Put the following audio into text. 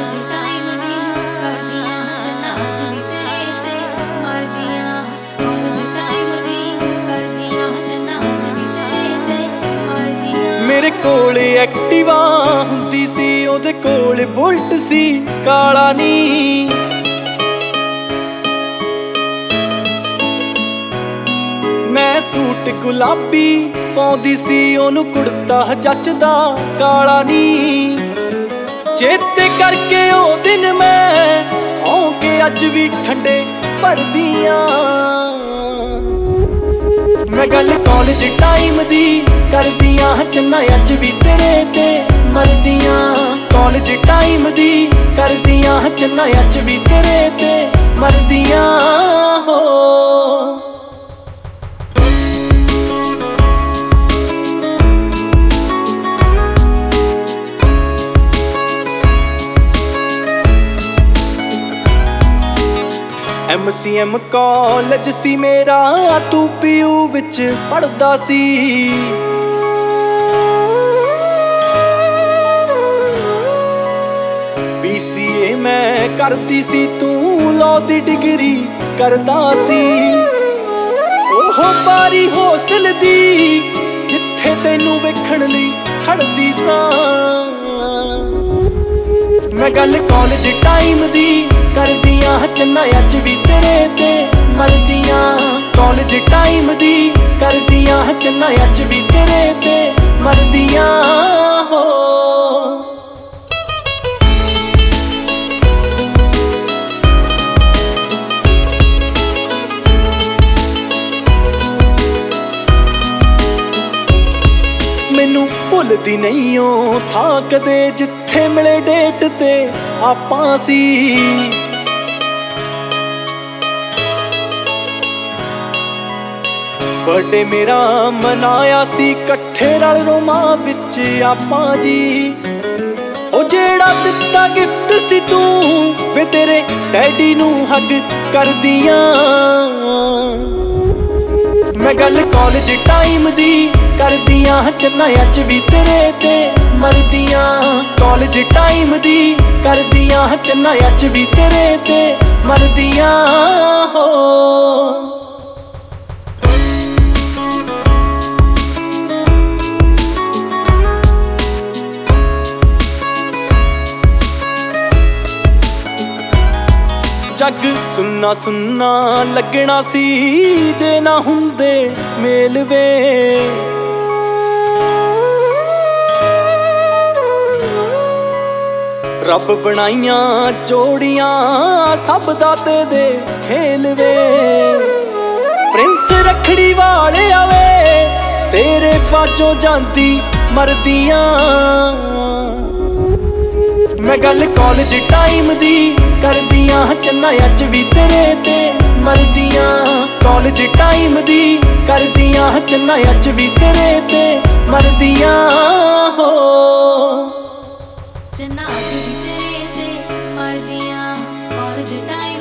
College time ਦੀ ਕਰਦੀਆਂ ਚੰਨਾ ਅੱਜ ਵੀ ਤੇਰੇ ਤੇ ਮਰਦੀਆਂ। ਕਾਲਜ ਟਾਈਮ ਦੀ ਕਰਦੀਆਂ ਚੰਨਾ ਅੱਜ ਵੀ ਤੇਰੇ ਤੇ ਮਰਦੀਆਂ। ਮੇਰੇ ਕੋਲ ਐਕਟਿਵਾ ਹੁੰਦੀ ਸੀ, ਉਹਦੇ ਕੋਲ ਬੁਲਟ ਸੀ ਕਾਲਾ ਨੀ। ਮੈਂ ਸੂਟ ਗੁਲਾਬੀ ਪਾਉਂਦੀ ਸੀ, ਉਹਨੂੰ ਕੁੜਤਾ ਜੱਚਦਾ ਕਾਲਾ ਨੀ। ਚੇਤੇ ਕਰਕੇ ਉਹ ਦਿਨ ਮੈਂ ਹੌਂਕੇ ਅੱਜ ਵੀ ਠੰਡੇ ਭਰਦੀਆਂ। ਮੈਂ ਗੱਲ ਕਾਲਜ ਟਾਈਮ ਦੀ ਕਰਦੀਆਂ ਚੰਨਾ ਅੱਜ ਵੀ ਤੇਰੇ ਤੇ ਮਰਦੀਆਂ। ਕਾਲਜ ਟਾਈਮ ਦੀ ਕਰਦੀਆਂ ਚੰਨਾ ਅੱਜ ਵੀ ਤੇਰੇ ਤੇ ਮਰਦੀਆਂ ਹੋ। MCM ਕਾਲਜ ਸੀ ਮੇਰਾ, ਤੂੰ PU ਵਿੱਚ ਪੜ੍ਹਦਾ ਸੀ। BCA ਮੈਂ ਕਰਦੀ ਸੀ, ਤੂੰ ਲਾਅ ਦੀ ਡਿਗਰੀ ਕਰਦਾ ਸੀ। ਉਹ ਬਾਰੀ ਹੋਸਟਲ ਦੀ ਜਿੱਥੇ ਤੈਨੂੰ ਵੇਖਣ ਲਈ ਖੜਦੀ ਸਾਂ। ਮੈਂ ਗੱਲ ਕਾਲਜ ਟਾਈਮ ਦੀ ਕਰਦੀਆਂ ਚੰਨਾ ਅੱਜ ਵੀ ਤੇਰੇ ਤੇ ਮਰਦੀਆਂ। ਕਾਲਜ ਟਾਈਮ ਦੀ ਕਰਦੀਆਂ ਚੰਨਾ ਅੱਜ ਵੀ ਤੇਰੇ ਤੇ ਮਰਦੀਆਂ ਹੋ। ਮੈਨੂੰ ਭੁੱਲਦੀ ਨਹੀਂ ਉਹ ਥਾਂ ਕਦੇ ਜਿੱਥੇ ਮਿਲੇ ਡੇਟ ਤੇ ਆਪਾਂ ਸੀ। ਬਰਥਡੇ ਮੇਰਾ ਮਨਾਇਆ ਸੀ ਇਕੱਠੇ ਰਲ ਰੋਮਾਂ ਵਿੱਚ ਆਪਾਂ ਜੀ। ਉਹ ਜਿਹੜਾ ਦਿੱਤਾ ਗਿਫਟ ਸੀ ਤੂੰ ਵੇ ਤੇਰੇ ਡੈਡੀ ਨੂੰ ਹੱਗ ਕਰਦੀਆਂ। ਮੈਂ ਗੱਲ ਕਾਲਜ ਟਾਈਮ ਦੀ ਕਰਦੀਆਂ ਚੰਨਾ ਅੱਜ ਵੀ ਤੇਰੇ ਤੇ ਮਰਦੀਆਂ। ਕਾਲਜ ਟਾਈਮ ਦੀ ਕਰਦੀਆਂ ਚੰਨਾ ਅੱਜ ਵੀ ਤੇਰੇ ਤੇ ਮਰਦੀਆਂ ਹੋ। ਜੱਗ ਸੁੰਨਾ ਸੁੰਨਾ ਲੱਗਣਾ ਸੀ ਜੇ ਨਾ ਹੁੰਦੇ ਮੇਲ ਵੇ। ਰੱਬ ਬਣਾਈਆਂ ਜੋੜੀਆਂ ਸਭ ਦਾਤੇ ਦੇ ਖੇਲ ਵੇ। ਪ੍ਰਿੰਸ ਰੱਖੜੀ ਵਾਲੇ ਆਵੇ ਤੇਰੇ ਬਾਝੋਂ ਜਾਂਦੀ ਮਰਦੀਆਂ। ਮੈਂ ਗੱਲ ਕਾਲਜ ਟਾਈਮ ਦੀ ਕਰਦੀਆਂ ਚੰਨਾ ਅੱਜ ਵੀ ਤੇਰੇ ਤੇ ਮਰਦੀਆਂ। ਕਾਲਜ ਟਾਈਮ ਦੀ ਕਰਦੀਆਂ ਚੰਨਾ ਅੱਜ ਵੀ ਤੇਰੇ ਤੇ ਮਰਦੀਆਂ ਹੋ। ਚੰਨਾ ਅੱਜ ਵੀ ਤੇਰੇ ਤੇ ਮਰਦੀਆਂ। College time